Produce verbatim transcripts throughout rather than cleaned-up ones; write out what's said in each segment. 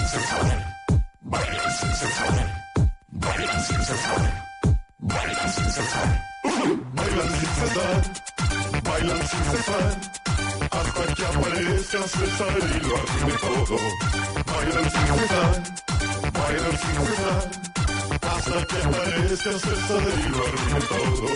cesar. Bailan sin cesar. Bailan sin cesar. Bailan sin cesar. Bailan sin cesar. Bailan sin cesar. Hasta que aparezca César y lo arruine todo. Bailan sin cesar. Bailan sin cesar. Hasta que aparezca César y lo arruine todo.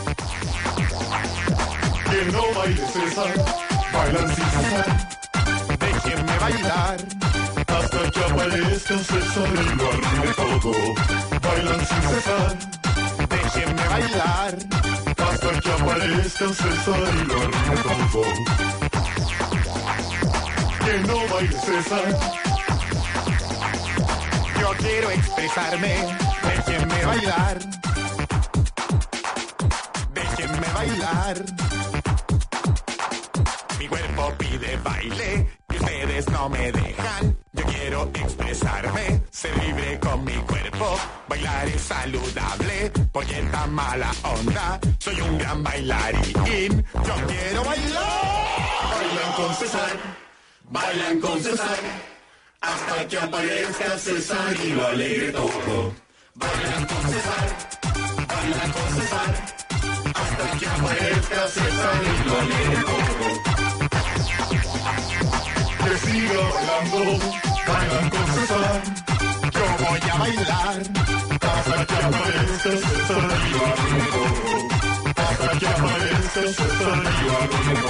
Que no baile César. Bailan sin cesar. Déjenme bailar. Hasta que aparezca César y lo arruine todo. Bailan sin cesar. Déjenme bailar. Hasta que aparezca César y lo arruine todo. Que no baile César. Yo quiero expresarme. Déjenme bailar. Déjenme bailar. Mi cuerpo pide baile y ustedes no me dejan. Yo quiero expresarme, ser libre con mi cuerpo. Bailar es saludable, polleta mala onda. Soy un gran bailarín, yo quiero bailar. Bailan con César, bailan con César, hasta que aparezca César y lo alegre todo. Bailan con César, bailan con César, hasta que aparezca César y lo alegre todo. Que siga bailando, bailan con César. Yo voy a bailar hasta que aparezca César y lo arruine todo. Hasta que aparezca César y lo arruine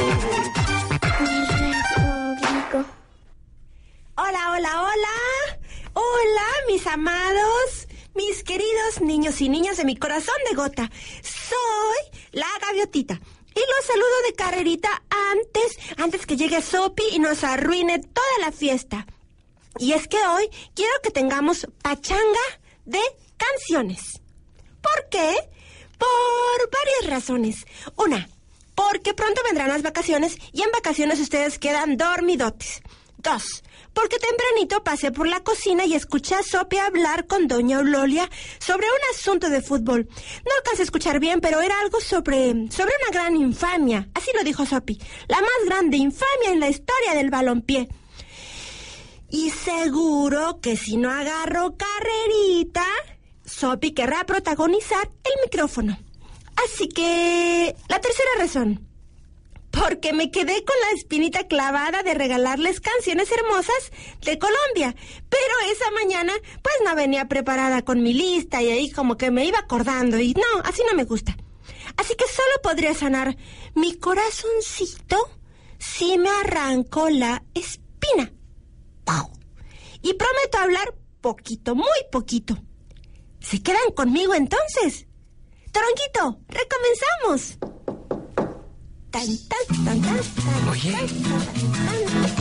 todo. Hola, hola, hola. Hola, mis amados, mis queridos niños y niñas de mi corazón de gota. Soy la Gaviotita. Y los saludo de carrerita antes, antes que llegue Sopi y nos arruine toda la fiesta. Y es que hoy quiero que tengamos pachanga de canciones. ¿Por qué? Por varias razones. Una, porque pronto vendrán las vacaciones y en vacaciones ustedes quedan dormidotes. Dos, porque tempranito pasé por la cocina y escuché a Sopi hablar con doña Eulolia sobre un asunto de fútbol. No alcancé a escuchar bien, pero era algo sobre, sobre una gran infamia. Así lo dijo Sopi. La más grande infamia en la historia del balompié. Y seguro que si no agarro carrerita, Sopi querrá protagonizar el micrófono. Así que, la tercera razón. Porque me quedé con la espinita clavada de regalarles canciones hermosas de Colombia. Pero esa mañana, pues no venía preparada con mi lista y ahí como que me iba acordando. Y no, así no me gusta. Así que solo podría sanar mi corazoncito si me arranco la espina. ¡Pau! Y prometo hablar poquito, muy poquito. ¿Se quedan conmigo entonces? Toronguito, recomenzamos. Tan, tan, tan, tan, tan, Oye. tan, tan, tan,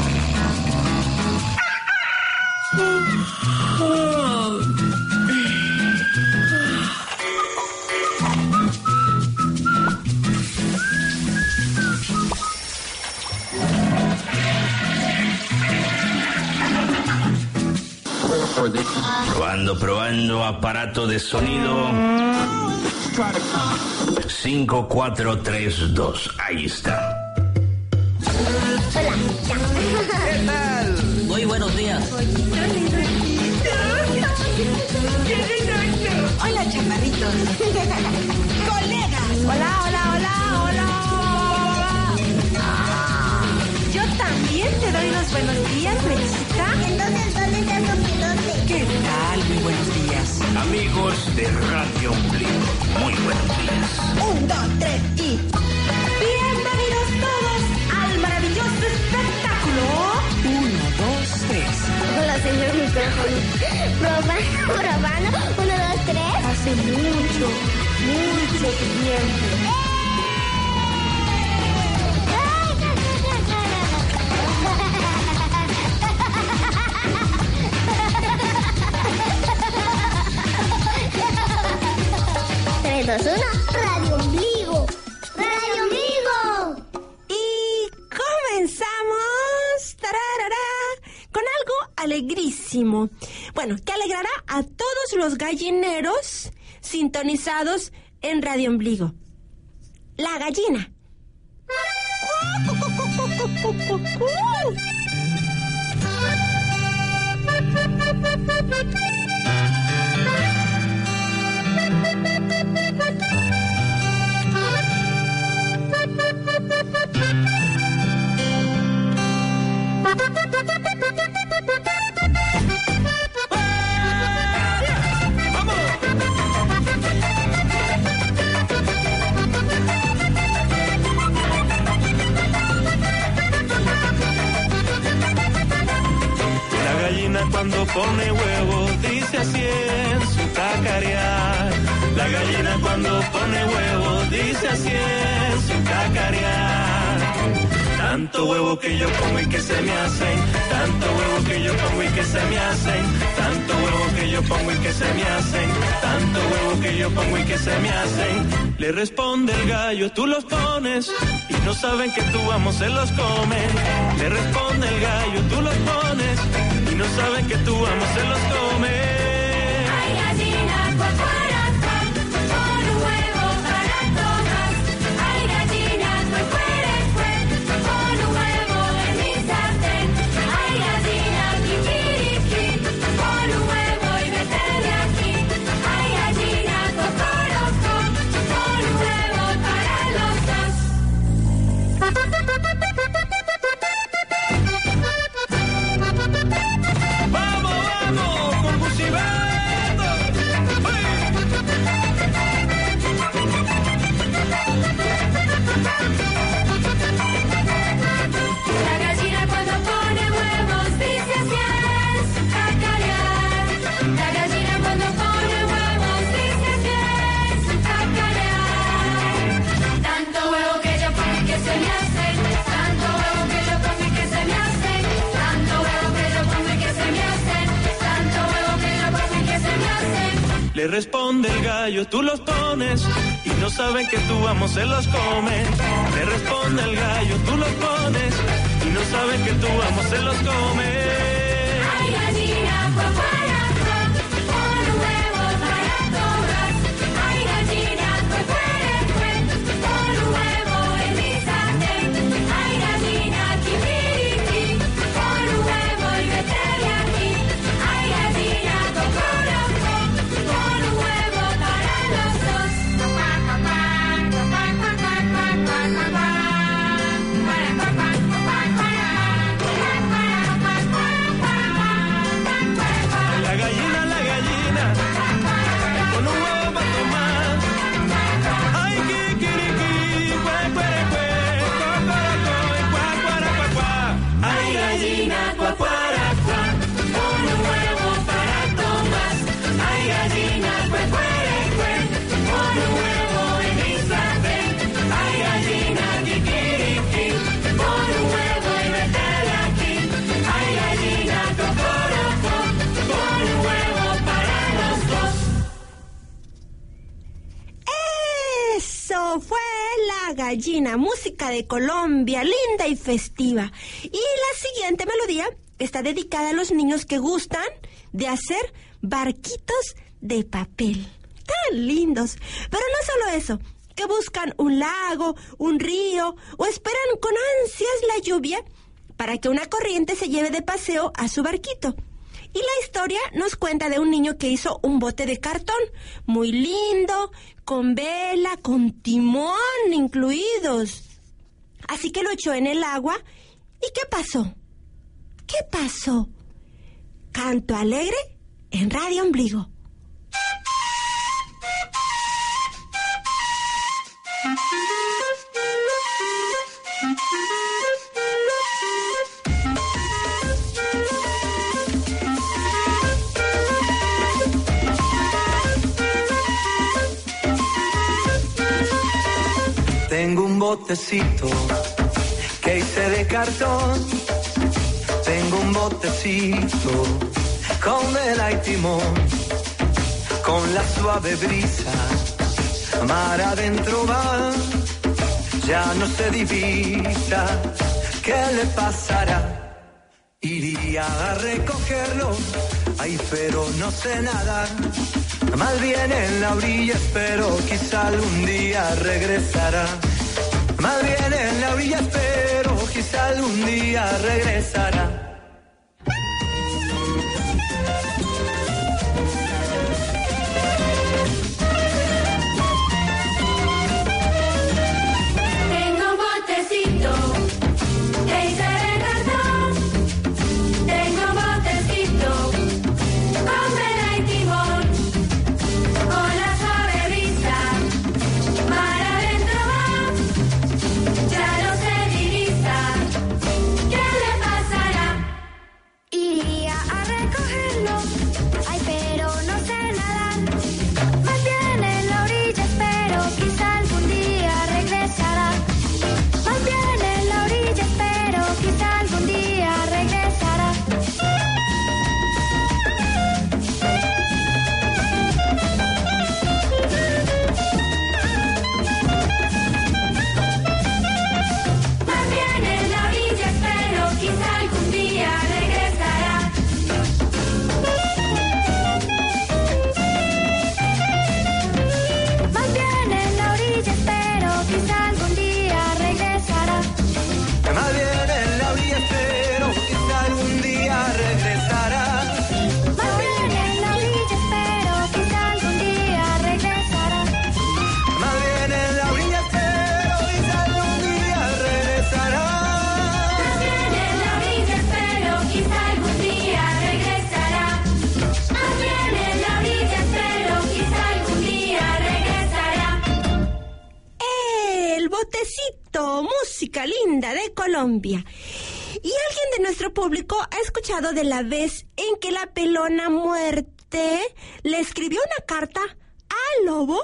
Probando, probando, aparato de sonido. cinco, cuatro, tres, dos. Ahí está. ¿Qué tal? Muy buenos días. Hola, chaparritos. Colegas. Hola, hola, hola, hola. Yo también te doy los buenos días, Mexicana. Entonces, ¿dónde está Sopi? ¿Dónde? ¿Qué tal? Muy buenos días. Amigos de Radio Ombligo, muy buenos días. Un, dos, tres y... Bienvenidos todos al maravilloso espectáculo. Uno, dos, tres. Hola, señor micrófono. Probando, probando. Uno, dos, tres. Hace mucho, mucho tiempo. tres, dos, uno. Radio Ombligo. Radio Ombligo. Y comenzamos tararara, con algo alegrísimo. Bueno, que alegrará a todos los gallineros sintonizados en Radio Ombligo. La gallina. Cuando pone huevos dice así en su cacarear. La gallina cuando pone huevos dice así en su cacarear. Tanto huevo que yo pongo y que se me hacen, tanto huevo que yo pongo y que se me hacen, tanto huevo que yo pongo y que se me hacen, tanto huevo que yo pongo y que se me hacen. Le responde el gallo, tú los pones y no saben que tú amo se los comen. Le responde el gallo, tú los pones y no saben que tú amo se los comen. Hay gallina cuacuaraca, con un huevo para todas. Hay gallina cuecuerecue, con un huevo en mi sartén. Hay gallina kikiriki, con un huevo y vete de aquí. Hay gallina cocoroco, con un huevo para los dos. ¡Vamos, vamos! ¡Con Gusibando! La gallina cuando pone huevos dice así es su cacarear. La gallina cuando pone huevos dice así es su cacarear. Tanto huevo que yo pongo y que se me hace, tanto huevo que yo pongo y que se me hace, tanto huevo que yo pongo y que se me hace, tanto huevo que yo pongo y que se me hace. Le responde el gallo, tú los pones y no saben que tú amo se los comen. Le responde el gallo, tú los pones y no saben que tú amo se los comen. Hay gallina cuacuaraca, con un huevo para todas. Hay gallina cuecuerecue, con un huevo en mi sartén. Hay gallina kikiriki, con un huevo y vete de aquí. Hay gallina cocoroco, con un huevo para los dos. La gallina, la gallina, con un huevo para tomar. Ay, kikiriki, cuecuerecue, cocoroco, cuacuaracuacuá. Hay gallina cuacuaracua, con un huevo para todas. Hay gallina cuecuerecue, con un huevo en mi sartén. Hay gallina kikiriki, con un huevo y vete de aquí. Hay gallina cocoroco, con un huevo para los dos. Eso fue La Gallina, música de Colombia, linda y festiva. Y la siguiente melodía está dedicada a los niños que gustan de hacer barquitos de papel. Tan lindos. Pero no solo eso, que buscan un lago, un río o esperan con ansias la lluvia para que una corriente se lleve de paseo a su barquito. Y la historia nos cuenta de un niño que hizo un bote de cartón muy lindo, con vela, con timón incluidos. Así que lo echó en el agua. ¿Y qué pasó? ¿Qué pasó? Canto alegre en Radio Ombligo. Tengo un botecito que hice de cartón. Tengo un botecito con vela y timón. Con la suave brisa, mar adentro va. Ya no se divisa, ¿qué le pasará? Iría a recogerlo, ay, pero no sé nadar. Más bien en la orilla espero, quizá algún día regresará. Más bien en la orilla espero, quizá algún día regresará. botecito, música linda de Colombia. ¿Y alguien de nuestro público ha escuchado de la vez en que la pelona muerte le escribió una carta al lobo?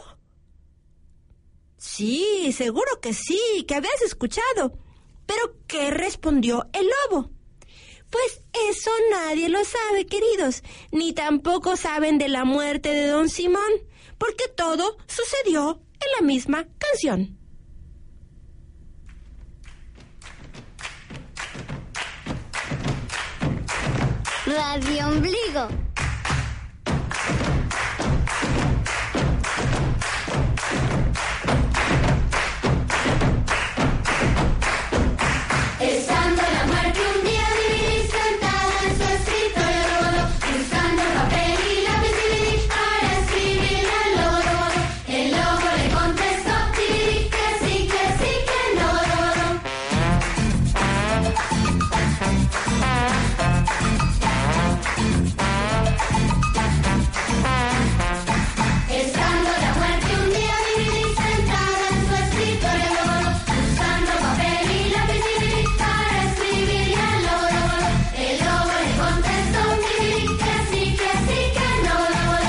Sí, seguro que sí, que habías escuchado. ¿Pero qué respondió el lobo? Pues eso nadie lo sabe, queridos, ni tampoco saben de la muerte de Don Simón, porque todo sucedió en la misma canción. Radio Ombligo. Estando la muerte un día Dividí sentada en su escritorio rodó, buscando papel y lápiz Dividí para escribirle al lobo rodó. El lobo le contestó Dividí que sí, que sí, que no rodó. Estando la muerte un día Dividí sentada en su escritorio rodó, buscando papel y lápiz Dividí para escribirle al lobo rodó. El lobo le contestó Dividí que sí, que sí, que no rodó.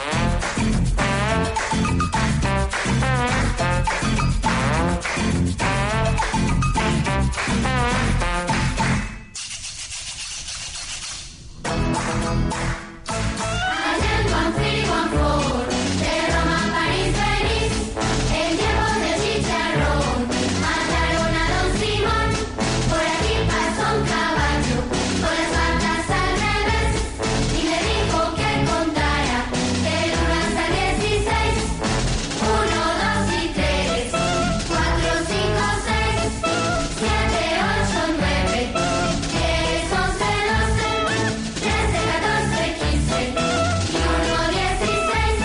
Allá en Guanfiri, Guanfor, de Roma a París, Venís, en tiempos de chicharrón, mataron a Don Simón. Por aquí pasó un caballo, con las patas al revés, y le dijo que contara del uno hasta el dieciséis. Uno, dos y tres, cuatro, cinco, seis, siete, ocho, nueve, diez, once, doce, trece, catorce, quince, y uno, dieciséis.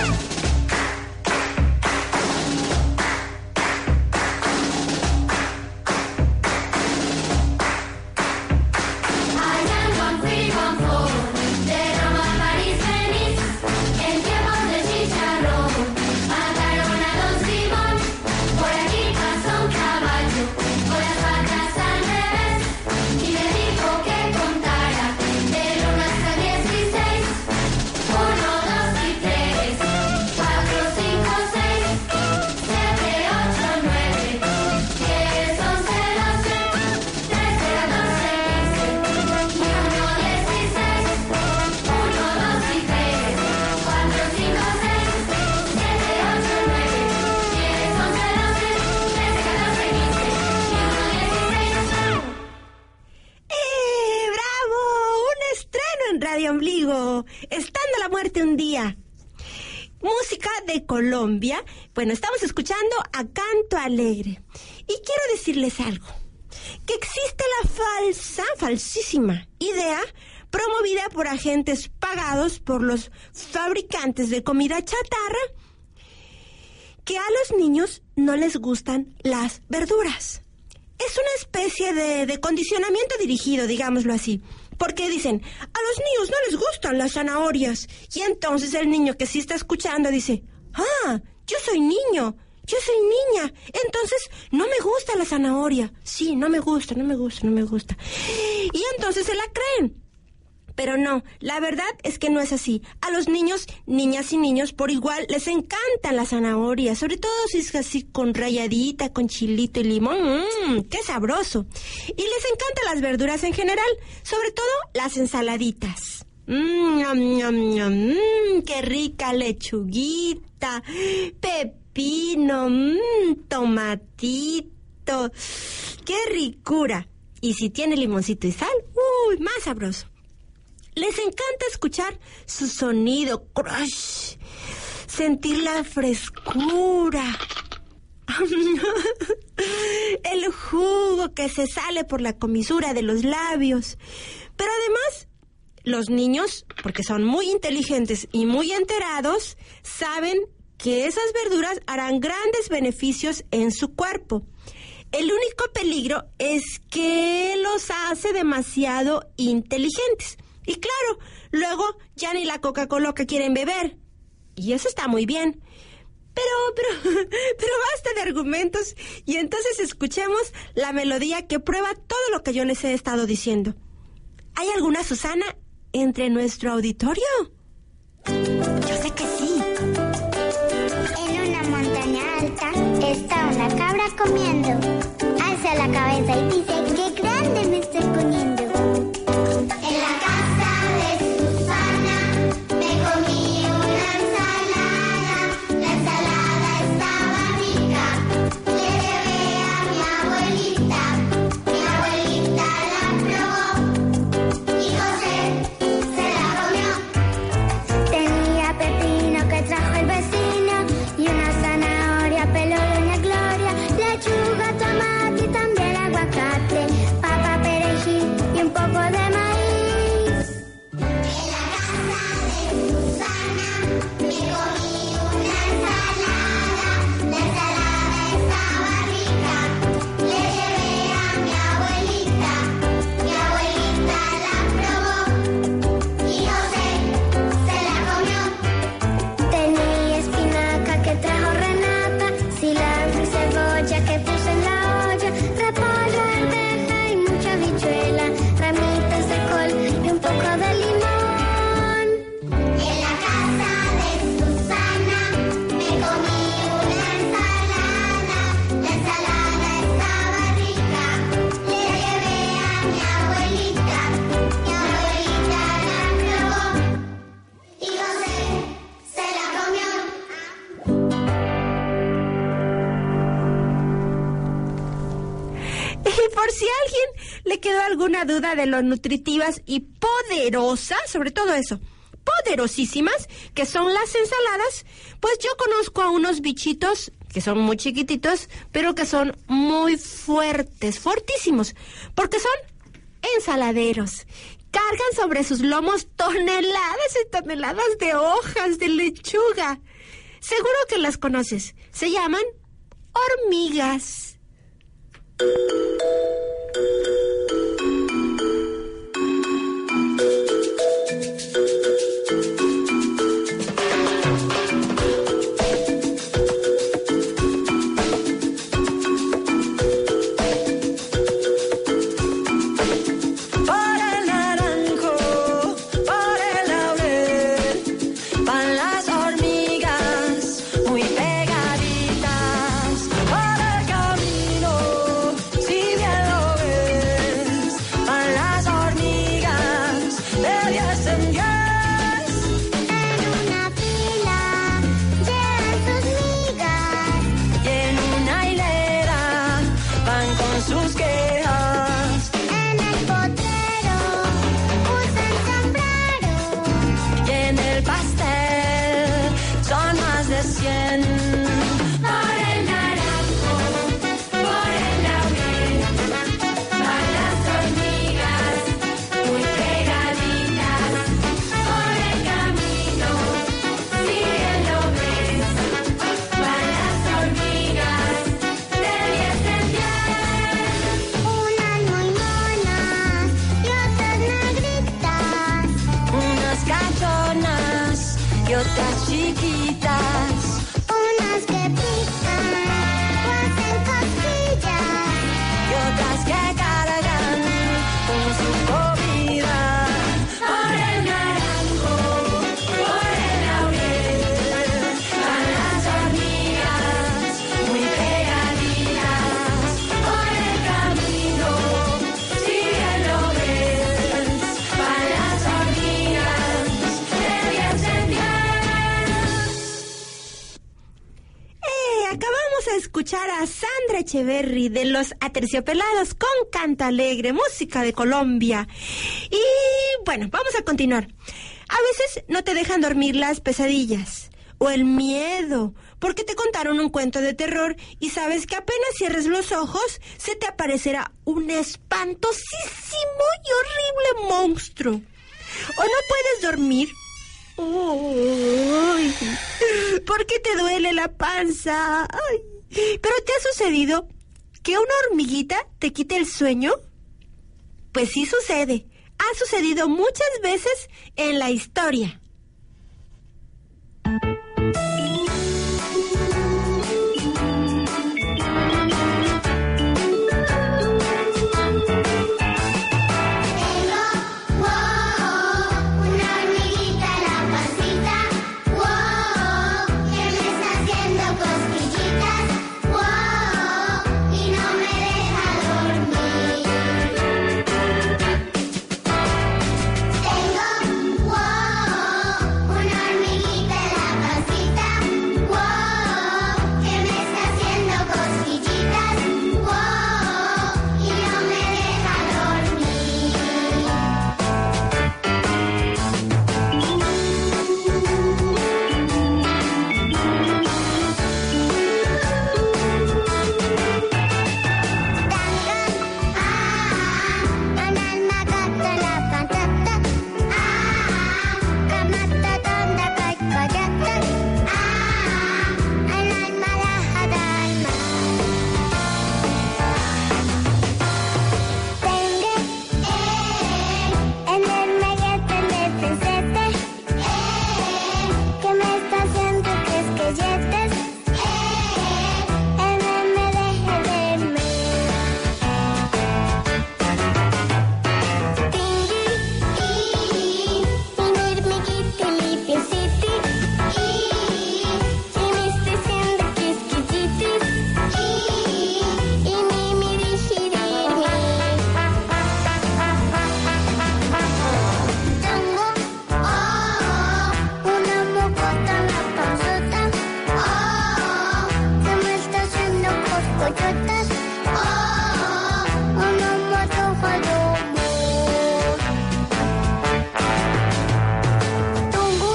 Allá en Guanfiri, Guanfor, de Roma a París, Venís, en tiempos de chicharrón, mataron a Don Simón. Por aquí pasó un caballo, con las patas al revés, y le dijo que contara del uno hasta el dieciséis. Uno, dos y tres, cuatro, cinco, seis, siete, ocho, nueve, diez, once, doce, trece, catorce, quince, y uno, dieciséis. Uno, dos y tres, cuatro, cinco, seis, siete, ocho, nueve, diez, once, doce, trece, catorce, quince, y uno, dieciséis. ¡Eh, bravo! Un estreno en Radio Ombligo. Estando la muerte un día. Música de Colombia. Bueno, estamos escuchando a Canto Alegre. Y quiero decirles algo. Que existe la falsa, falsísima idea promovida por agentes pagados por los fabricantes de comida chatarra que a los niños no les gustan las verduras. Es una especie de, de condicionamiento dirigido, digámoslo así. Porque dicen, a los niños no les gustan las zanahorias. Y entonces el niño que sí está escuchando dice, ah, yo soy niño, yo soy niña, entonces no me gusta la zanahoria. Sí, no me gusta, no me gusta, no me gusta. Y entonces se la creen. Pero no, la verdad es que no es así. A los niños, niñas y niños por igual les encantan las zanahorias, sobre todo si es así con ralladita, con chilito y limón. ¡Mmm, qué sabroso! Y les encantan las verduras en general, sobre todo las ensaladitas. Mmm, ñam, ñam, ñam, mmm, qué rica lechuguita, pepino, mmm, tomatito, qué ricura. Y si tiene limoncito y sal, uy, más sabroso. Les encanta escuchar su sonido, crush, sentir la frescura, el jugo que se sale por la comisura de los labios. Pero además, los niños, porque son muy inteligentes y muy enterados, saben que esas verduras harán grandes beneficios en su cuerpo. El único peligro es que los hace demasiado inteligentes. Y claro, luego ya ni la Coca-Cola que quieren beber. Y eso está muy bien. Pero, pero, pero basta de argumentos y entonces escuchemos la melodía que prueba todo lo que yo les he estado diciendo. ¿Hay alguna Susana entre nuestro auditorio? Yo sé que sí. En una montaña alta está una cabra comiendo. Alza la cabeza y dice, ¡qué grande me estoy poniendo! En la casa de Susana me comí una ensalada. La ensalada estaba rica. Le llevé a mi abuelita. Mi abuelita la probó y José se la comió. Tenía pepino que trajo el vecino y una zanahoria, pelo doña Gloria, lechuga, tomate y también aguacate, papa, perejil y un poco de maíz. En la casa de Susana me comí una ensalada. La ensalada estaba rica. Le llevé a mi abuelita. Mi abuelita la probó y José se la comió. Tenía espinaca que trajo Renata, cilantro y cebolla que puse en la olla, repollo, arveja y mucha habichuela, ramitas de col y un poco de limón. En la casa de Susana me comí una ensalada. La ensalada estaba rica. Le llevé a mi abuelita. Mi abuelita la probó y José se la comió. Y por si a alguien le quedó alguna duda de lo nutritivas y poderosas, sobre todo eso, poderosísimas, que son las ensaladas, pues yo conozco a unos bichitos que son muy chiquititos, pero que son muy fuertes, fuertísimos, porque son ensaladeros. Cargan sobre sus lomos toneladas y toneladas de hojas de lechuga. Seguro que las conoces. Se llaman hormigas. Por el naranjo, por el laurel, van las hormigas muy pegaditas. Por el camino, si bien lo ves, van las hormigas de diez en diez. En una fila llevan sus migas. Y en una hilera van con sus quejas. En el potrero usan sombrero. Y en el pastel son más de cien. Por el naranjo, por el laurel, van las hormigas muy pegaditas. Por el camino, si bien lo ves, van las hormigas de diez en diez. Unas muy monas y otras negritas. Unas cachonas y otras chiquitas. Unas que pican o hacen cosquillas. Y otras que cargan con su comida. Por el naranjo, por el laurel, van las hormigas muy pegaditas. Por el camino, si bien lo ves, van las hormigas de diez en diez. Eh, acabamos de escuchar a Sandra Echeverry de Los Aterciopelados con Canto Alegre, música de Colombia. Y bueno, vamos a continuar. A veces no te dejan dormir las pesadillas o el miedo, porque te contaron un cuento de terror y sabes que apenas cierres los ojos se te aparecerá un espantosísimo y horrible monstruo. O no puedes dormir. Uy, ¿por qué te duele la panza? Ay, ¿pero te ha sucedido que una hormiguita te quite el sueño? Pues sí sucede. Ha sucedido muchas veces en la historia. coyotas. Oh, una matoja de amor. Tengo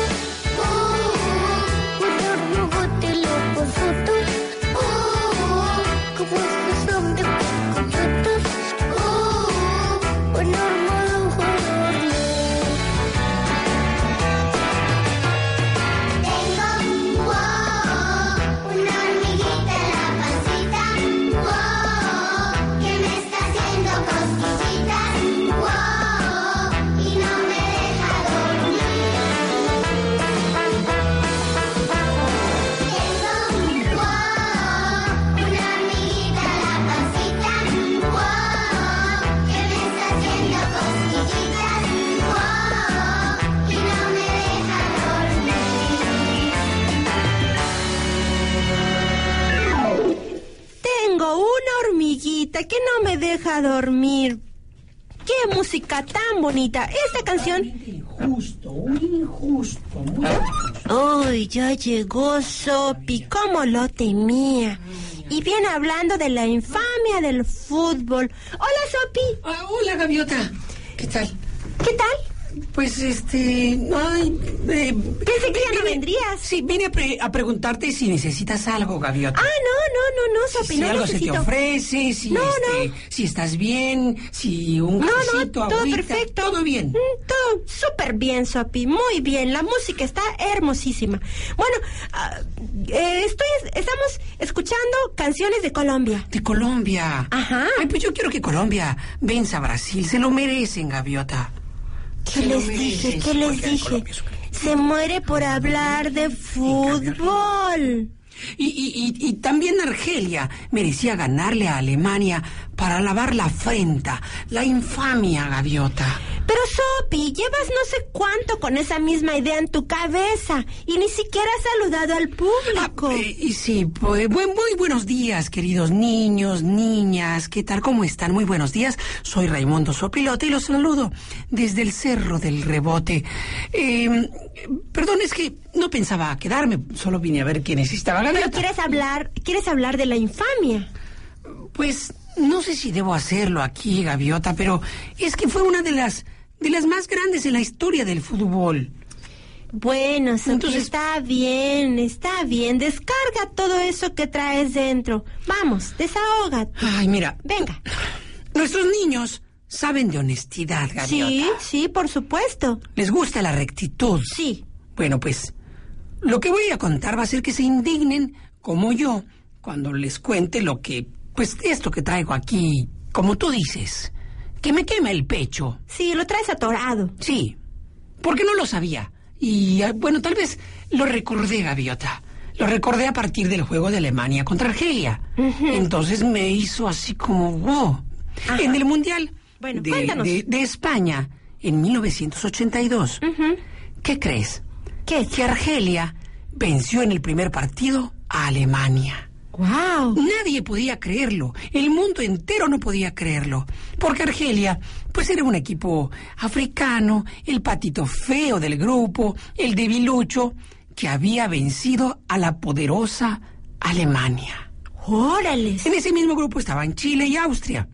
uh, un orgote loco soto. Uh, como que son de coyotas. Uh, un orgote de Tengo wow, una hormiguita en la pancita, wow, que me está haciendo cosquillitas, wow, y no me deja dormir. Tengo wow, una hormiguita en la pancita, wow, que me está haciendo cosquillitas, wow, y no me deja dormir. Tengo una hormiguita que no me deja dormir. ¡Qué música tan bonita! Esta canción... Injusto, un injusto, muy injusto. ¡Uy, ya llegó Sopi! ¡Cómo lo temía! Y viene hablando de la infamia del fútbol. ¡Hola, Sopi! Ah, hola, Gaviota. ¿Qué tal? ¿Qué tal? Pues, este... Ay, eh, Pensé que ya no vine- vendrías. Sí, vine a, pre- a preguntarte si necesitas algo, Gaviota. Ah, no, no, no, no, Sopi, si no algo necesito. se te ofrece, si, No, este, no. si estás bien, si un No, no, cafecito, todo agüita, perfecto. todo bien. Mm, todo súper bien, Sopi, muy bien. La música está hermosísima. Bueno, ah, eh, estoy, estamos escuchando canciones de Colombia. De Colombia. Ajá. Ay, pues yo quiero que Colombia venza a Brasil. Se lo merecen, Gaviota. ¿Qué Se lo les dije? merecen, ¿Qué sí, les porque dije? Colombia es un- Se muere por hablar de fútbol. Y, y, y, y también Argelia merecía ganarle a Alemania para lavar la afrenta, la infamia, Gaviota. Pero, Sopi, llevas no sé cuánto con esa misma idea en tu cabeza y ni siquiera has saludado al público. Ah, eh, y sí, pues, buen, muy buenos días, queridos niños, niñas. ¿Qué tal? ¿Cómo están? Muy buenos días. Soy Raimundo Sopilote y los saludo desde el Cerro del Rebote. Eh, perdón, es que no pensaba quedarme, solo vine a ver qué necesitaba Pero Gaviota. quieres hablar, quieres hablar de la infamia. Pues no sé si debo hacerlo aquí, Gaviota, pero es que fue una de las de las más grandes en la historia del fútbol. Bueno, Sopi, Entonces- está bien, está bien. Descarga todo eso que traes dentro. Vamos, desahógate. Ay, mira, Venga. nuestros niños saben de honestidad, Gaviota. Sí, sí, por supuesto. Les gusta la rectitud. Sí. Bueno, pues lo que voy a contar va a ser que se indignen como yo cuando les cuente lo que, pues esto que traigo aquí, como tú dices, que me quema el pecho. Sí, lo traes atorado. Sí, porque no lo sabía. Y ah, bueno, tal vez lo recordé, Gaviota. Lo recordé a partir del juego de Alemania contra Argelia. Entonces me hizo así como wow. Ajá. En el Mundial Bueno, de, cuéntanos. de- de España en mil novecientos ochenta y dos. Ujú. ¿Qué crees? ¿Qué? Que Argelia venció en el primer partido a Alemania. ¡Wow! Nadie podía creerlo, el mundo entero no podía creerlo, porque Argelia, pues era un equipo africano, el patito feo del grupo, el debilucho, que había vencido a la poderosa Alemania. ¡Órale! En ese mismo grupo estaban Chile y Austria,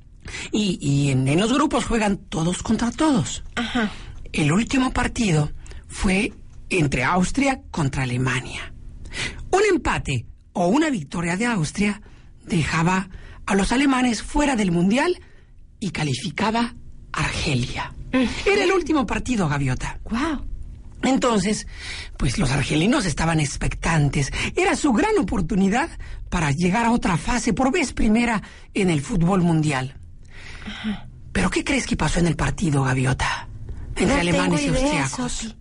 y, y en, en los grupos juegan todos contra todos. Ajá. El último partido fue entre Austria contra Alemania. Un empate o una victoria de Austria dejaba a los alemanes fuera del Mundial y calificaba a Argelia. Era el último partido, Gaviota. ¡Wow! Entonces, pues los argelinos estaban expectantes. Era su gran oportunidad para llegar a otra fase por vez primera en el fútbol mundial. ¿Pero qué crees que pasó en el partido, Gaviota? Entre No alemanes tengo y idea, austriacos. Sopi.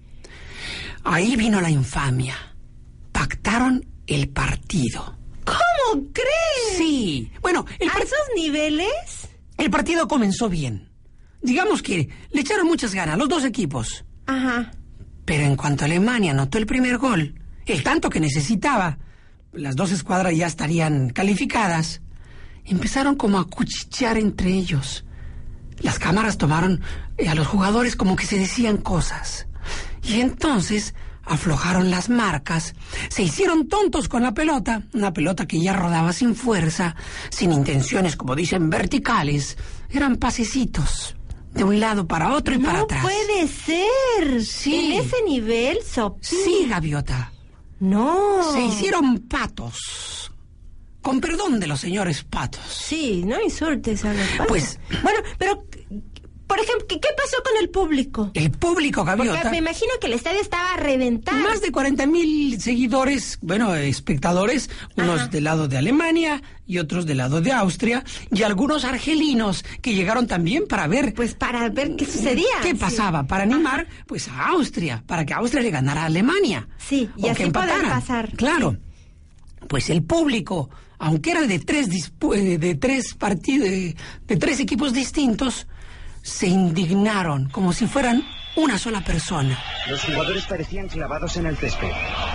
Ahí vino la infamia. Pactaron el partido. ¿Cómo crees? Sí. Bueno, el, ¿A par- esos niveles? el partido comenzó bien. Digamos que le echaron muchas ganas los dos equipos. Ajá. Pero en cuanto Alemania anotó el primer gol, el tanto que necesitaba, las dos escuadras ya estarían calificadas, empezaron como a cuchichear entre ellos. Las cámaras tomaron eh, a los jugadores como que se decían cosas. Y entonces aflojaron las marcas, se hicieron tontos con la pelota, una pelota que ya rodaba sin fuerza, sin intenciones, como dicen, verticales, eran pasecitos, de un lado para otro y no para atrás. No puede ser. Sí. ¿En ese nivel, Sopi? Sí, Gaviota. No. Se hicieron patos. Con perdón de los señores patos. Sí, no insultes a los patos. Pues... Bueno, pero... Por ejemplo, ¿qué, ¿qué pasó con el público? El público, Gaviota. Porque me imagino que el estadio estaba a reventar. Más de cuarenta mil seguidores, bueno, espectadores, unos Ajá. del lado de Alemania y otros del lado de Austria, y algunos argelinos que llegaron también para ver... Pues para ver qué sucedía. ¿Qué pasaba? Sí. Para animar, Ajá. pues, a Austria, para que Austria le ganara a Alemania. Sí, y o así que poder pasar. Claro. Sí. Pues el público, aunque era de tres, de tres partidos, de, de tres equipos distintos... se indignaron como si fueran una sola persona. Los jugadores parecían clavados en el césped.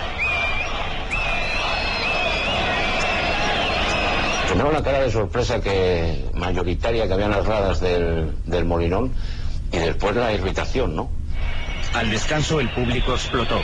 Primero una cara de sorpresa que mayoritaria que había en las gradas del, del Molinón, y después la irritación, ¿no? Al descanso el público explotó.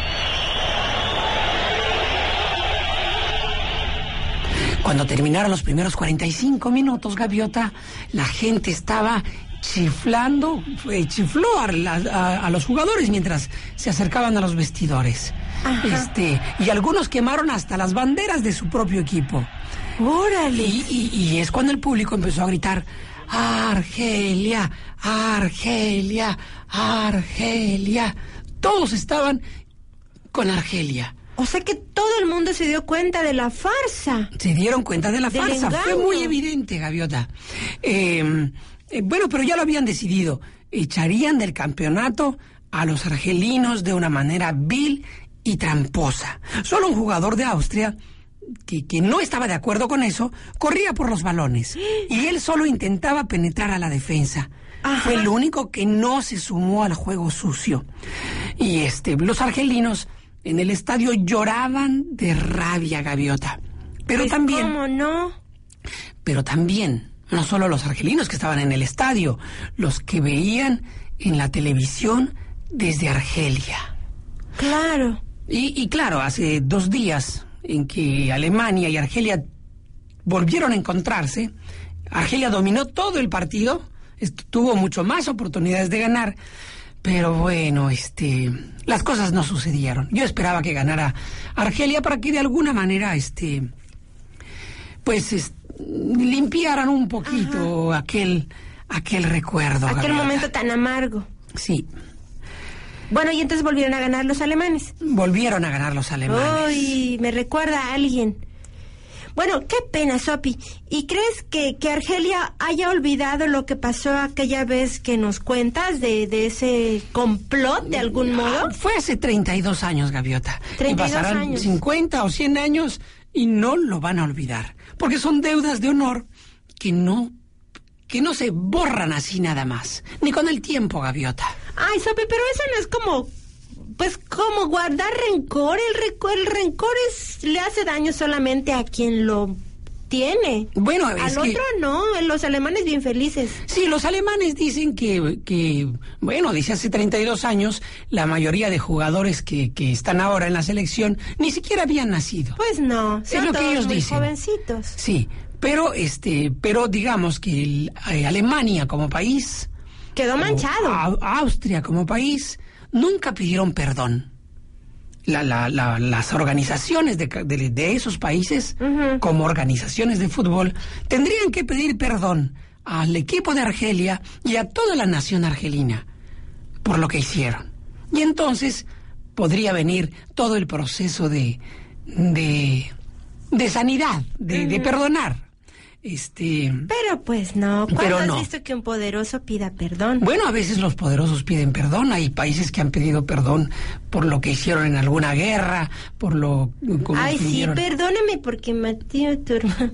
Cuando terminaron los primeros cuarenta y cinco minutos, Gaviota, la gente estaba chiflando, eh, chifló a, a, a los jugadores mientras se acercaban a los vestidores. Ajá. Este, y algunos quemaron hasta las banderas de su propio equipo. ¡Órale! Y, y, y es cuando el público empezó a gritar: ¡Argelia! ¡Argelia! ¡Argelia! Todos estaban con Argelia. O sea que todo el mundo se dio cuenta de la farsa. Se dieron cuenta de la farsa. Engaño. Fue muy evidente, Gaviota. Eh... Eh, bueno, pero ya lo habían decidido. Echarían del campeonato a los argelinos de una manera vil y tramposa. Solo un jugador de Austria, que, que no estaba de acuerdo con eso, corría por los balones. Y él solo intentaba penetrar a la defensa. Ajá. Fue el único que no se sumó al juego sucio. Y este, los argelinos en el estadio lloraban de rabia, Gaviota. Pero pues también... ¿Cómo no? Pero también... No solo los argelinos que estaban en el estadio, los que veían en la televisión desde Argelia. Claro. Y, y claro, hace dos días en que Alemania y Argelia volvieron a encontrarse, Argelia dominó todo el partido, tuvo mucho más oportunidades de ganar, pero bueno, este, las cosas no sucedieron. Yo esperaba que ganara Argelia para que de alguna manera, este, pues, este, limpiaran un poquito Ajá. aquel aquel recuerdo. Aquel Gabriela. momento tan amargo. Sí. Bueno, y entonces volvieron a ganar los alemanes. Volvieron a ganar los alemanes. Uy, me recuerda a alguien. Bueno, qué pena, Sopi. ¿Y crees que, que Argelia haya olvidado lo que pasó aquella vez que nos cuentas de, de ese complot de algún modo? Ah, fue hace treinta y dos años, Gaviota. treinta y dos y pasarán años. cincuenta o cien años y no lo van a olvidar. Porque son deudas de honor que no, que no se borran así nada más. Ni con el tiempo, Gaviota. Ay, Sopi, pero eso no es como... Pues como guardar rencor. El, rencor, el rencor es, le hace daño solamente a quien lo tiene. Bueno, Al es otro que... no, los alemanes bien felices. Sí, los alemanes dicen que, que, bueno, dice hace treinta y dos años, la mayoría de jugadores que, que están ahora en la selección ni siquiera habían nacido. Pues no, son es lo todos que ellos muy dicen. jovencitos. Sí, pero este, pero digamos que el, eh, Alemania como país quedó manchado. A, Austria como país nunca pidieron perdón. La, la, la, las organizaciones de, de, de esos países, uh-huh. como organizaciones de fútbol, tendrían que pedir perdón al equipo de Argelia y a toda la nación argelina por lo que hicieron. Y entonces podría venir todo el proceso de de, de sanidad, de, uh-huh. de perdonar. Este... Pero pues no, ¿cuándo pero has no. visto que un poderoso pida perdón? Bueno, a veces los poderosos piden perdón. Hay países que han pedido perdón por lo que hicieron en alguna guerra, por lo... Como Ay, tuvieron... sí, perdóname porque maté a tu hermano.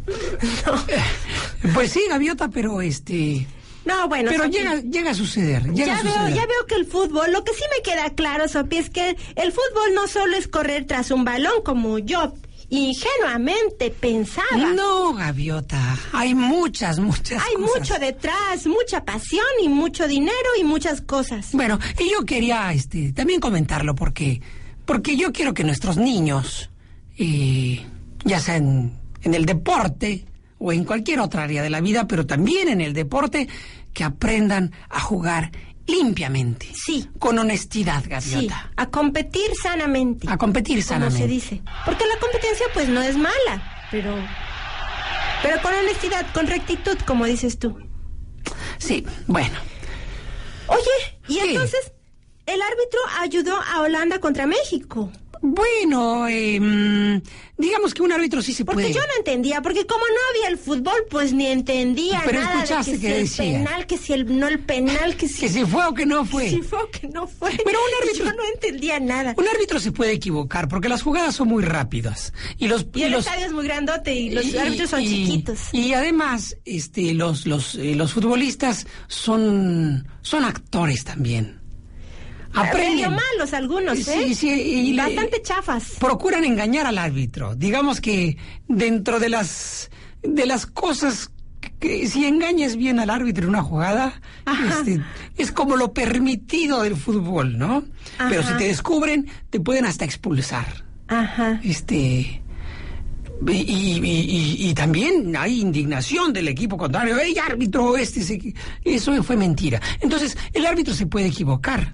No. Pues sí, Gaviota, pero este... No, bueno, pero Sopi, llega, llega a suceder. Llega ya a veo, suceder. ya veo que el fútbol, lo que sí me queda claro, Sopi, es que el fútbol no solo es correr tras un balón como yo ingenuamente pensaba. No, Gaviota, hay muchas, muchas Hay cosas. mucho detrás, mucha pasión y mucho dinero y muchas cosas. Bueno, y yo quería este también comentarlo porque porque yo quiero que nuestros niños, eh, ya sea en, en el deporte o en cualquier otra área de la vida, pero también en el deporte, que aprendan a jugar limpiamente. Sí. Con honestidad, Gaviota. Sí, a competir sanamente. A competir sanamente. Como se dice. Porque la competencia pues no es mala, pero... Pero con honestidad, con rectitud, como dices tú. Sí, bueno. Oye, y ¿Qué? entonces, el árbitro ayudó a Holanda contra México. Bueno, eh, digamos que un árbitro sí se Porque puede. yo no entendía, porque como no había el fútbol, pues ni entendía Pero nada escuchaste de que, que si decía. el penal, que si el no el penal, que si... Que si fue o que no fue. Que si fue o que no fue. Pero un árbitro... Yo no entendía nada. Un árbitro se puede equivocar porque las jugadas son muy rápidas. Y los Y el los, estadio es muy grandote y los y- árbitros son y- chiquitos. Y además, este, los, los, eh, los futbolistas son, son actores también. Medio malos algunos, ¿eh? Sí, sí, y le- Bastante chafas. procuran engañar al árbitro. Digamos que dentro de las de las cosas que si engañas bien al árbitro en una jugada, este, es como lo permitido del fútbol, ¿no? Ajá. Pero si te descubren, te pueden hasta expulsar. Ajá. Este y, y, y- y también hay indignación del equipo contrario. ¡Ey, árbitro! Este se- eso fue mentira. Entonces, el árbitro se puede equivocar.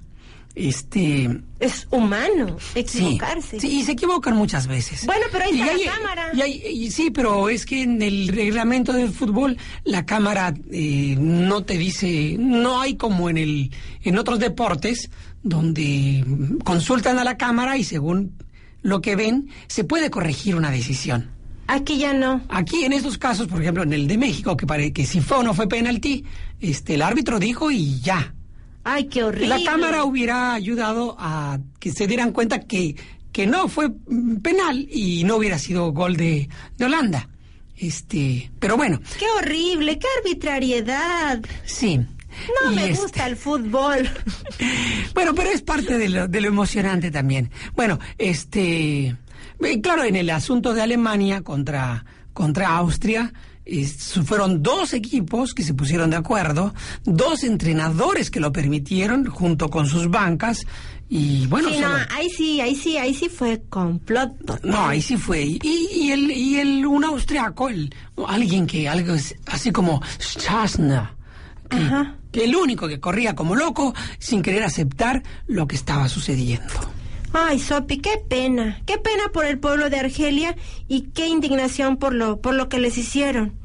Este Es humano equivocarse. Sí, sí, y se equivocan muchas veces. Bueno, pero ahí Y está hay- la cámara. y hay- y sí, pero es que en el reglamento del fútbol la cámara eh, no te dice, no hay como en el en otros deportes donde consultan a la cámara y según lo que ven se puede corregir una decisión. Aquí ya no. Aquí en estos casos, por ejemplo, en el de México, que parece que si fue o no fue penalti, este el árbitro dijo y ya. Ay, qué horrible. La cámara hubiera ayudado a que se dieran cuenta que, que no fue mm, penal y no hubiera sido gol de, de Holanda. Este, pero bueno, Qué horrible, qué arbitrariedad. sí. No Y me este- gusta el fútbol. Bueno, pero es parte de lo, de lo emocionante también. Bueno, este, eh, claro, en el asunto de Alemania contra, contra Austria, eh, fueron dos equipos que se pusieron de acuerdo, dos entrenadores que lo permitieron junto con sus bancas y bueno, Sí, no, solo- ahí sí, ahí sí, ahí sí fue complot total. no, ahí sí fue. Y, y el, y el, un austriaco, el, alguien que, algo es- así como Schassner, que, Ajá. que el único que corría como loco sin querer aceptar lo que estaba sucediendo. Ay, Sopi, qué pena. Qué pena por el pueblo de Argelia y qué indignación por lo, por lo que les hicieron.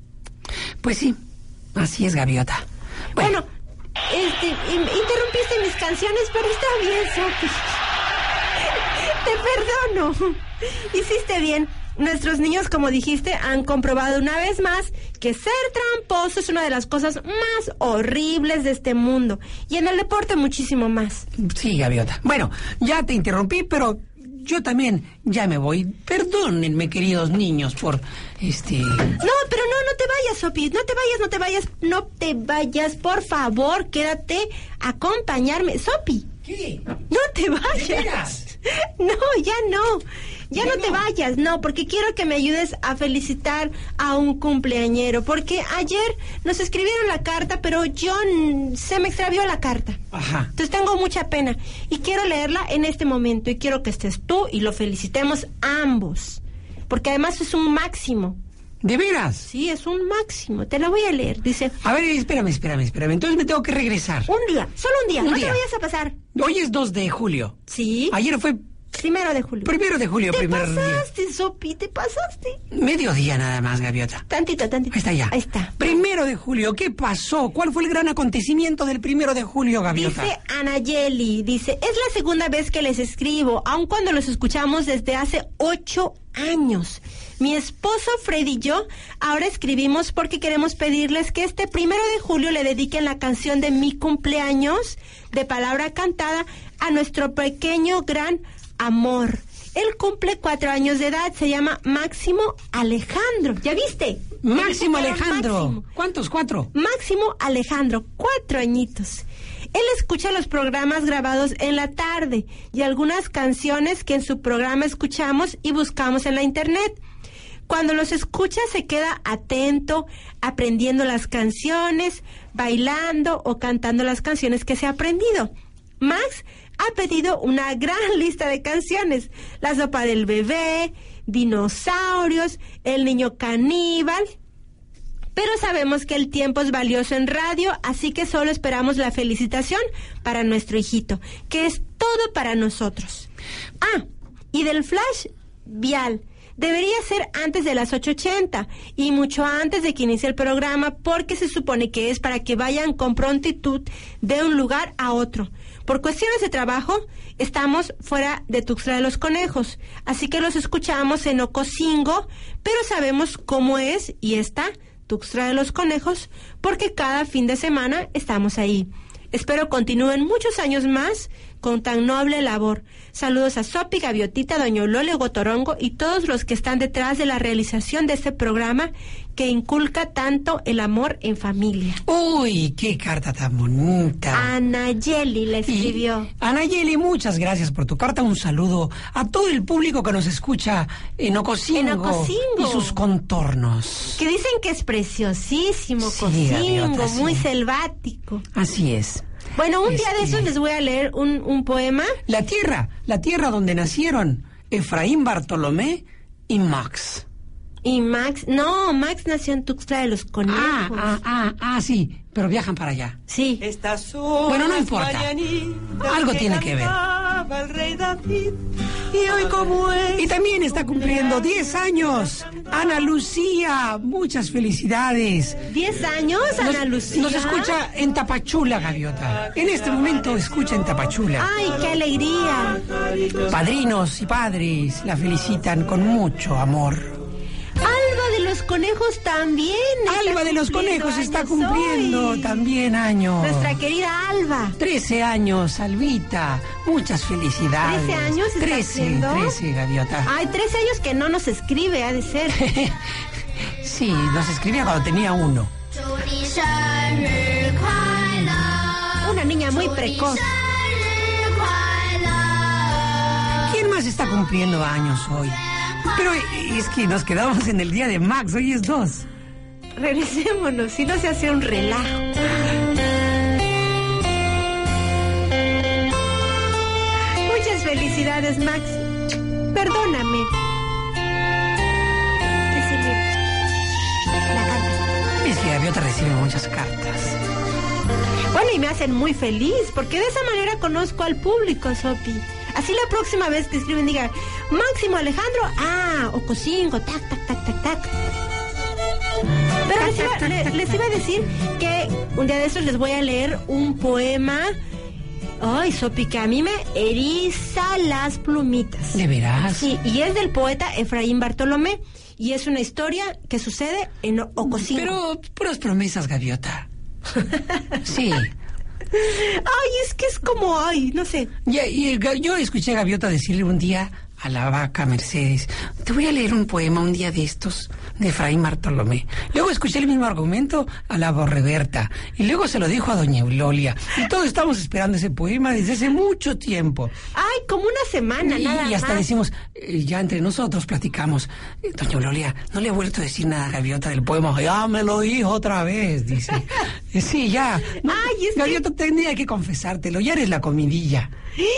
Pues sí, así es, Gaviota. Bueno, este, in- interrumpiste mis canciones, pero está bien, Sopi. Te perdono. Hiciste bien. Nuestros niños, como dijiste, han comprobado una vez más que ser tramposo es una de las cosas más horribles de este mundo. Y en el deporte muchísimo más. Sí, Gaviota. Bueno, ya te interrumpí, pero yo también ya me voy. Perdónenme, queridos niños, por este... No, pero no, no te vayas, Sopi. No te vayas, no te vayas, no te vayas. Por favor, quédate a acompañarme. Sopi, ¿Qué? no te vayas. ¿De veras? No, ya no. Ya ¿Ya no te no? vayas, no, porque quiero que me ayudes a felicitar a un cumpleañero. Porque ayer nos escribieron la carta, pero yo mm, se me extravió la carta. Ajá. Entonces tengo mucha pena y quiero leerla en este momento y quiero que estés tú y lo felicitemos ambos. Porque además es un máximo. ¿De veras? Sí, es un máximo. Te la voy a leer. Dice, A ver, espérame, espérame, espérame. Entonces me tengo que regresar. un día, solo un día, Un no día. te vayas a pasar. Hoy es dos de julio. Sí, Ayer fue primero de julio. primero de julio, Te primer día. pasaste, Sopi, te pasaste. Mediodía nada más, Gaviota. Tantito, tantito. Ahí está ya. Ahí está. Primero de julio, ¿qué pasó? ¿Cuál fue el gran acontecimiento del primero de julio, Gaviota? Dice Anayeli, dice, es la segunda vez que les escribo, aun cuando los escuchamos desde hace ocho años. Mi esposo Freddy y yo ahora escribimos porque queremos pedirles que este primero de julio le dediquen la canción de mi cumpleaños de palabra cantada a nuestro pequeño gran amor. Él cumple cuatro años de edad, se llama Máximo Alejandro. ¿Ya viste? Máximo Me dijo que era Alejandro. Máximo. ¿Cuántos? ¿Cuatro? Máximo Alejandro, cuatro añitos. Él escucha los programas grabados en la tarde y algunas canciones que en su programa escuchamos y buscamos en la internet. Cuando los escucha se queda atento, aprendiendo las canciones, bailando o cantando las canciones que se ha aprendido. Max ha pedido una gran lista de canciones. La sopa del bebé, dinosaurios, el niño caníbal. Pero sabemos que el tiempo es valioso en radio, así que solo esperamos la felicitación para nuestro hijito, que es todo para nosotros. Ah, y del flash vial. Debería ser antes de las ocho ochenta y mucho antes de que inicie el programa, porque se supone que es para que vayan con prontitud de un lugar a otro. Por cuestiones de trabajo, estamos fuera de Tuxtla de los Conejos, así que los escuchamos en Ocosingo, pero sabemos cómo es y está Tuxtla de los Conejos, porque cada fin de semana estamos ahí. Espero continúen muchos años más con tan noble labor. Saludos a Sopi, Gaviotita, Doña Lole, Gotorongo y todos los que están detrás de la realización de este programa que inculca tanto el amor en familia. Uy, qué carta tan bonita. Anayeli le escribió. Y, Anayeli, muchas gracias por tu carta. Un saludo a todo el público que nos escucha en Ocosingo, en Ocosingo. y sus contornos. Que dicen que es preciosísimo, Sí, Ocosingo, Gaviota, muy sí. selvático. Así es. Bueno, un día de Este- esos les voy a leer un, un poema. La tierra, la tierra donde nacieron Efraín Bartolomé y Max. Y Max, no, Max nació en Tuxtla de los Conejos. Ah, ah, ah, ah, sí, pero viajan para allá. Sí. Estas son Bueno, no las importa. mañanitas Algo tiene que ver. cantaba el rey David, y hoy como es Y también está cumpliendo diez años Ana Lucía. Muchas felicidades. ¿Diez años, Ana Nos- Lucía? Nos escucha en Tapachula, Gaviota. En este momento escucha en Tapachula. ¡Ay, qué alegría! Padrinos y padres la felicitan con mucho amor. Alba de los Conejos también. está Alba de los cumpliendo Conejos está años cumpliendo hoy. también años. Nuestra querida Alba. Trece años, Albita. Muchas felicidades. ¿Trece años está Trece, haciendo? trece, Gaviota. Ay, trece años que no nos escribe, ha de ser. Sí, nos escribía cuando tenía uno. Una niña muy precoz. ¿Quién más está cumpliendo años hoy? Pero es que nos quedamos en el día de Max, hoy es dos. Regresémonos, si no se hace un relajo. Muchas felicidades, Max. Perdóname. Decime. La carta. Es que Gaviota recibe muchas cartas. Bueno, y me hacen muy feliz, porque de esa manera conozco al público, Sopi. Así la próxima vez que escriben diga, Máximo Alejandro, ah, Ocosingo, tac, tac, tac, tac, tac. Pero les iba, le- les iba a decir que un día de estos les voy a leer un poema. Ay, Sopi, que a mí me eriza las plumitas. ¿De veras? Sí, y es del poeta Efraín Bartolomé, y es una historia que sucede en Ocosingo. Pero puras promesas, Gaviota. Sí. Ay, es que es como, ay, no sé. Ya, y el ga- yo escuché a Gaviota decirle un día a la vaca Mercedes, te voy a leer un poema un día de estos de Efraín Bartolomé. Luego escuché el mismo argumento a la Borreberta y luego se lo dijo a doña Eulolia. Y todos estamos esperando ese poema desde hace mucho tiempo. Ay, como una semana, Y, nada y hasta más. decimos, eh, ya entre nosotros platicamos, eh, doña Eulolia, no le he vuelto a decir nada a Gaviota del poema. Ya me lo dijo otra vez, dice. Eh, sí, ya. No, Ay, es que- Gaviota, tendría que confesártelo, ya eres la comidilla.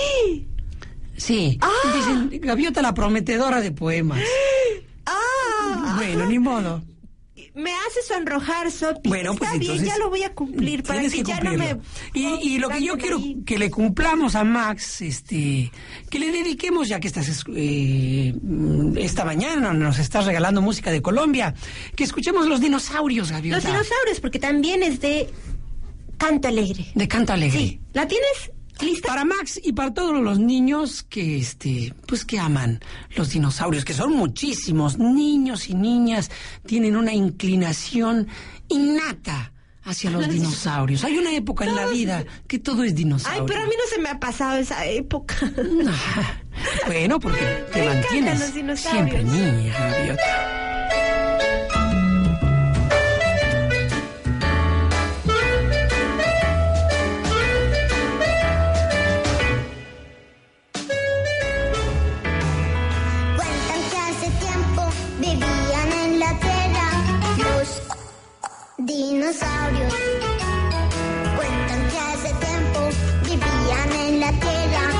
Sí, Ah. dicen, Gaviota la prometedora de poemas. Ah, Bueno, ni modo. me hace sonrojar, Sopi. Bueno, pues Está bien, entonces ya lo voy a cumplir para que, tienes que ya no me... cumplirlo. Y, y lo que yo quiero que le cumplamos a Max, este, que le dediquemos, ya que estás eh, esta mañana nos estás regalando música de Colombia, que escuchemos Los Dinosaurios, Gaviota. Los dinosaurios, porque también es de Canto Alegre. De Canto Alegre. Sí, ¿la tienes lista? Para Max y para todos los niños que, este, pues que aman los dinosaurios, que son muchísimos, niños y niñas, tienen una inclinación innata hacia los dinosaurios. Hay una época en la vida que todo es dinosaurio. Ay, pero a mí no se me ha pasado esa época. Bueno, porque te Me encantan mantienes los dinosaurios. siempre niña, Gaviota. Cuentan que hace tiempo vivían en la tierra los dinosaurios. Cuentan que hace tiempo vivían en la tierra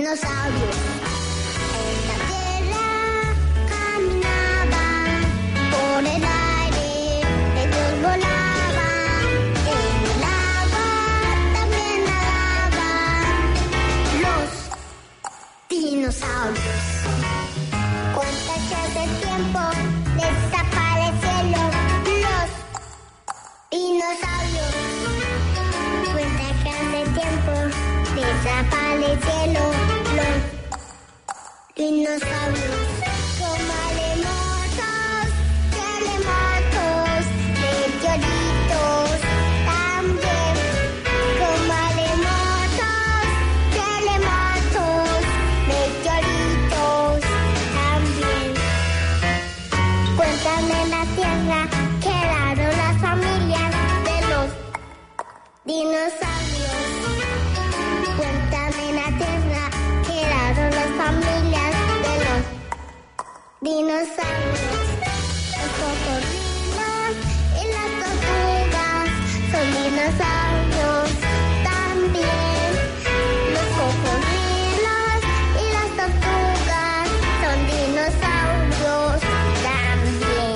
Dinosaurios. En la tierra caminaban, por el aire ellos volaban, en el agua también nadaban. Los dinosaurios. Cuántas que hace tiempo desaparecieron los dinosaurios. Cuántas que hace tiempo desaparecieron los dinosaurios. Como maremotos, terremotos, meteoritos también. Como maremotos, terremotos, meteoritos también. Cuéntame en la tierra quedaron las familias de los dinosaurios. Cuéntame en la tierra quedaron las familias de los dinosaurios. Los cocodrilos y las tortugas son dinosaurios también. Los cocodrilos y las tortugas son dinosaurios también.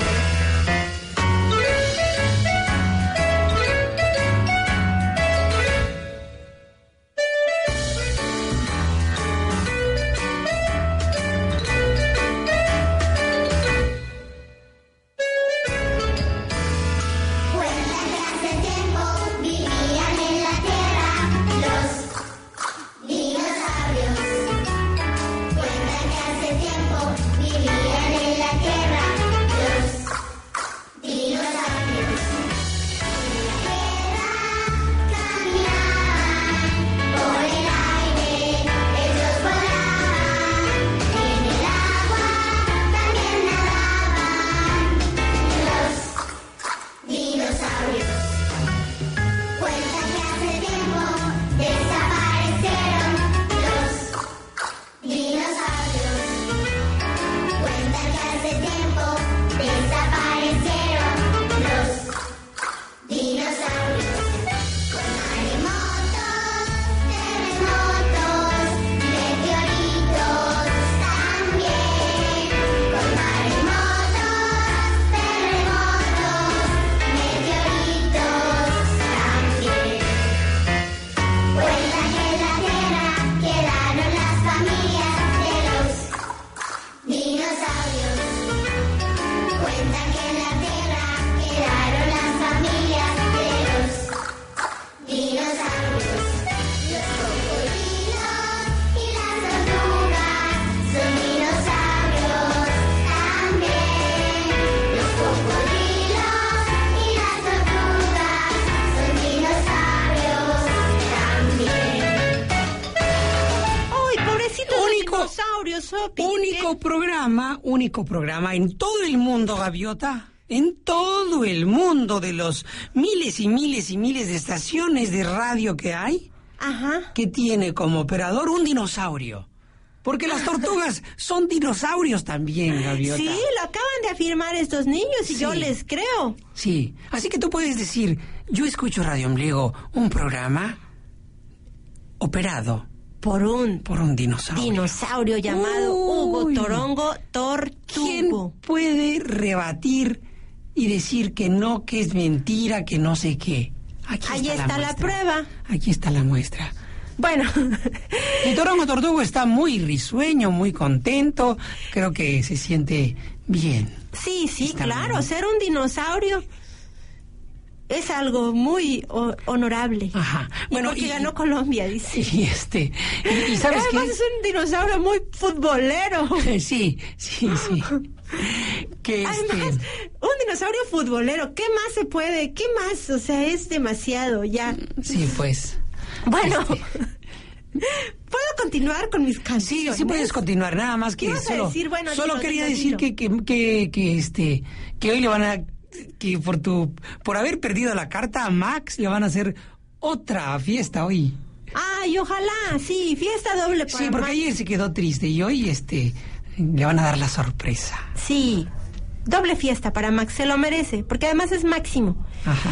Cuentan que hace tiempo vivían en la tierra los dinosaurios. Cuentan que hace tiempo vivían en la tierra los dinosaurios. En la tierra caminaban, por el aire ellos volaban, en el agua también nadaban. Los dinosaurios. Cuentan que hace tiempo desaparecieron los dinosaurios. Cuentan que hace tiempo desaparecieron los dinosaurios. Con maremotos, terremotos, meteoritos también. Con maremotos, terremotos, meteoritos también. Cuentan que en la tierra quedaron las familias de los dinosaurios. Cuentan que en la tierra quedaron las familias de los dinosaurios. Los cocodrilos y las tortugas son dinosaurios también. Los cocodrilos y las tortugas son dinosaurios también. ¡Ay, pobrecitos los Único- dinosaurios, Sopi! Único programa, único programa en todo el mundo, Gaviota. En todo el mundo de los miles y miles y miles de estaciones de radio que hay, Ajá. que tiene como operador un dinosaurio. Porque las tortugas son dinosaurios también, Gaviota. Sí, lo acaban de afirmar estos niños y Sí. yo les creo. Sí, así que tú puedes decir, yo escucho Radio Ombligo, un programa operado Por un por un dinosaurio. dinosaurio llamado Hugo Uy. Torongo ¿Quién Tortugo. puede rebatir y decir que no, que es mentira, que no sé qué? Aquí Ahí está, está la muestra. prueba. Aquí está la muestra. Bueno, El Torongo Tortugo está muy risueño, muy contento. Creo que se siente bien. sí, sí, Está claro, bien. ser un dinosaurio es algo muy o- honorable. Ajá. Bueno, Bueno, porque y- ganó Colombia, dice. Y este, y, y ¿sabes Además qué? es un dinosaurio muy futbolero. Sí, sí, sí. Que este, Además, un dinosaurio futbolero, ¿qué más se puede? ¿Qué más? O sea, es demasiado ya. sí, pues. Bueno, Este. ¿puedo continuar con mis Sí, canciones? sí puedes continuar, nada más que ¿Qué vas a solo, decir? Bueno, solo dilo, quería dilo, decir dilo. que, que, que, que, este, que hoy le van a, que por tu, por haber perdido la carta a Max le van a hacer otra fiesta hoy. Ay, ojalá, sí, fiesta doble para Sí, porque Max. ayer se quedó triste y hoy, este, le van a dar la sorpresa. Sí, doble fiesta para Max, se lo merece, porque además es máximo. Ajá.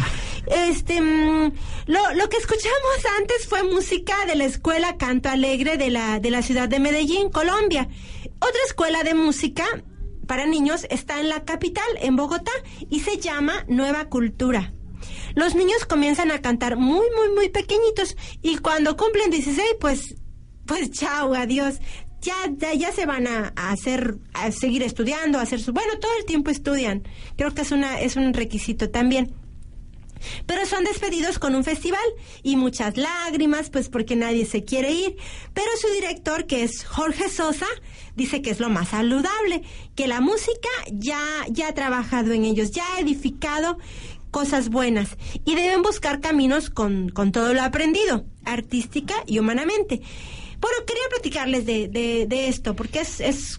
Este, mm, lo, lo que escuchamos antes fue música de la Escuela Canto Alegre de la, de la ciudad de Medellín, Colombia. Otra escuela de música para niños está en la capital, en Bogotá, y se llama Nueva Cultura. Los niños comienzan a cantar muy, muy, muy pequeñitos, y cuando cumplen dieciséis, pues, pues chao, adiós. Ya, ya, ya se van a, a hacer, a seguir estudiando, a hacer su, bueno, todo el tiempo estudian. Creo que es una, es un requisito también. Pero son despedidos con un festival y muchas lágrimas, pues porque nadie se quiere ir. Pero su director, que es Jorge Sosa, dice que es lo más saludable, que la música ya, ya ha trabajado en ellos, ya ha edificado cosas buenas y deben buscar caminos con, con todo lo aprendido, artística y humanamente. Bueno, quería platicarles de, de, de esto, porque es, es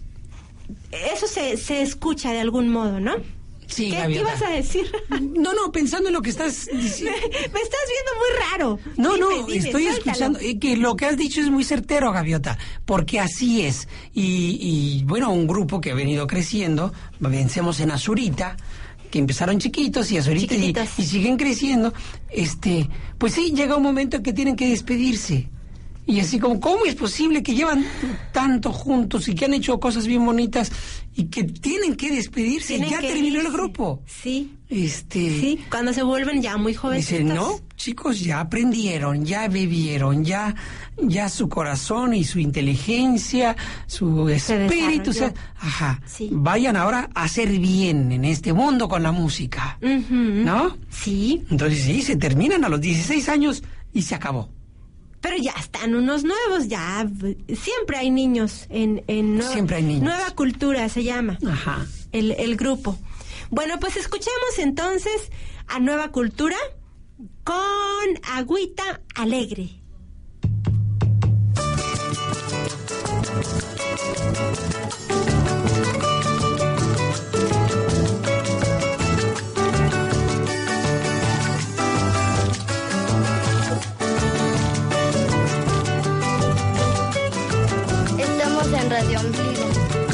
eso se, se escucha de algún modo, ¿no? Sí, ¿Qué, Gaviota. ¿Qué ibas a decir? No, no, pensando en lo que estás diciendo. Me, me estás viendo muy raro. No, dime, no, dime, estoy suéltalo. escuchando eh, que lo que has dicho es muy certero, Gaviota, porque así es. Y, y bueno, un grupo que ha venido creciendo, vencemos en Azurita, que empezaron chiquitos y Azurita y, y siguen creciendo, este, pues sí, llega un momento en que tienen que despedirse. Y así como, ¿cómo es posible que llevan tanto juntos y que han hecho cosas bien bonitas y que tienen que despedirse? Tienen Ya que terminó irse. el grupo. Sí. Este. Sí, cuando se vuelven ya muy jóvenes. Dicen, no, chicos, ya aprendieron, ya bebieron, ya, ya su corazón y su inteligencia, su espíritu, se, ajá, Sí. vayan ahora a hacer bien en este mundo con la música, Ujú. ¿no? Sí. Entonces sí, se terminan a los dieciséis años y se acabó. Pero ya están unos nuevos, ya siempre hay niños en, en nueva, Siempre hay niños. Nueva Cultura se llama. Ajá. El, el grupo. Bueno, pues escuchemos entonces a Nueva Cultura con Agüita Alegre. Estamos en Radio Ombligo.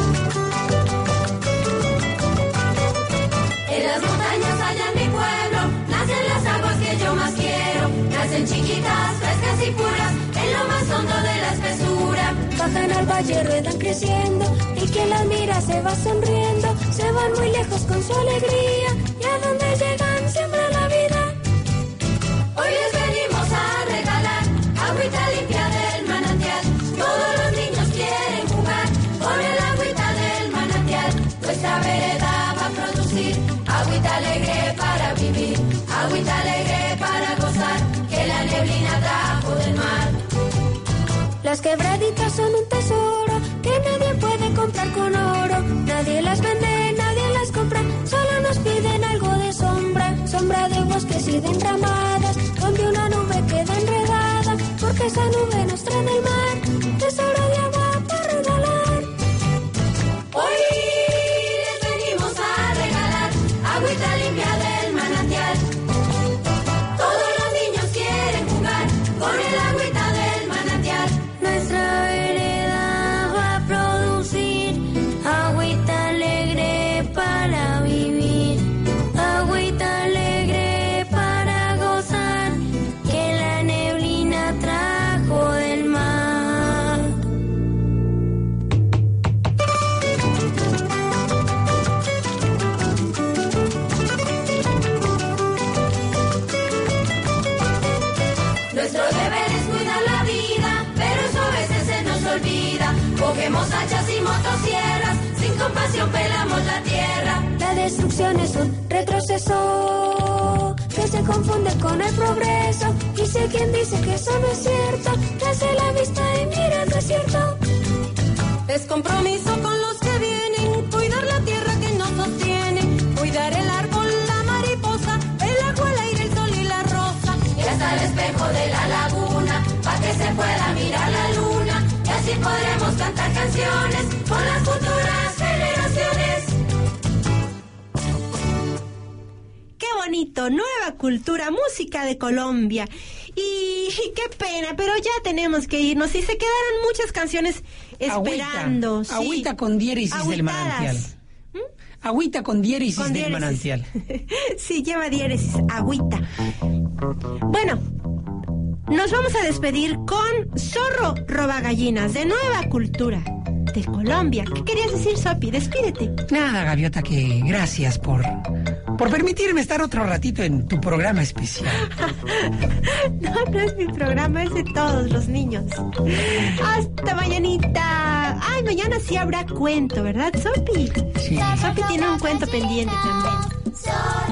En las montañas allá en mi pueblo nacen las aguas que yo más quiero. Nacen chiquitas, frescas y puras, en lo más hondo de la espesura. Bajan al valle, ruedan creciendo, y quien las mira se va sonriendo. Se van muy lejos con su alegría, y a donde llegan siembra la vida. Hoy les venimos a regalar agüita limpia del manantial. Todos los niños quieren jugar con el agüita del manantial. Nuestra vereda va a producir agüita alegre para vivir, agüita alegre para gozar, que la neblina trajo del mar. Las quebraditas son un tesoro que nadie puede comprar con oro. Nadie las vende, nadie las compra, solo nos piden algo de sombra. Sombra de bosques y de enramadas, donde una nube queda enredada, porque esa nube nos trae del mar tesoro de agua para regalar. Hoy les venimos a regalar agüita limpia del manantial. Todos los niños quieren jugar con el agüita del manantial. Nuestra vereda va a producir agüita alegre para vivir, agüita alegre para gozar, que la neblina trajo del mar. Nuestro deber es cuidar la vida, pero eso a veces se nos olvida. Cogemos hachas y motosierras, sin compasión pelamos la tierra. La destrucción es un retroceso que se confunde con el progreso. Y si quien dice que eso no es cierto, que hace la vista y mira el desierto. Es compromiso con los que vienen, cuidar la tierra que nos sostiene, cuidar el árbol, la mariposa, el agua, el aire, el sol y la rosa. Y hasta el espejo de la laguna, para que se pueda mirar la luna. Y así podremos cantar canciones con las futuras generaciones. ¡Qué bonito! Nueva Cultura, música de Colombia. Y, y qué pena, pero ya tenemos que irnos. Y se quedaron muchas canciones esperando. Agüita, sí. agüita con diéresis del Agüitadas. manantial. ¿Mm? agüita con diéresis Con del diéresis. manantial. Sí, lleva diéresis, agüita. Bueno, nos vamos a despedir con Zorro Robagallinas, de Nueva Cultura, de Colombia. ¿Qué querías decir, Sopi? Despídete. Nada, Gaviota, que gracias por, por permitirme estar otro ratito en tu programa especial. No, no es mi programa, es de todos los niños. Hasta mañanita. Ay, mañana sí habrá cuento, ¿verdad, Sopi? Sí. Sopi tiene un cuento pendiente también.